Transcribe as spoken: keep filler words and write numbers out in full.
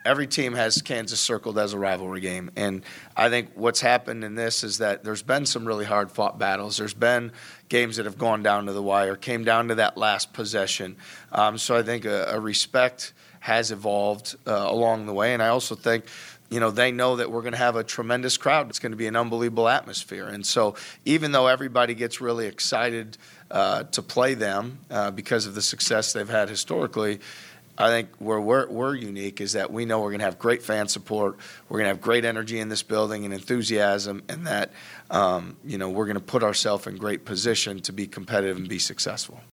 every team has Kansas circled as a rivalry game. And I think what's happened in this is that there's been some really hard-fought battles. There's been games that have gone down to the wire, came down to that last possession. Um, so I think a, a respect has evolved uh, along the way. And I also think, you know, they know that we're going to have a tremendous crowd. It's going to be an unbelievable atmosphere. And so even though everybody gets really excited uh, to play them uh, because of the success they've had historically, I think where we're, we're unique is that we know we're going to have great fan support. We're going to have great energy in this building and enthusiasm, and that, um, you know, we're going to put ourselves in great position to be competitive and be successful.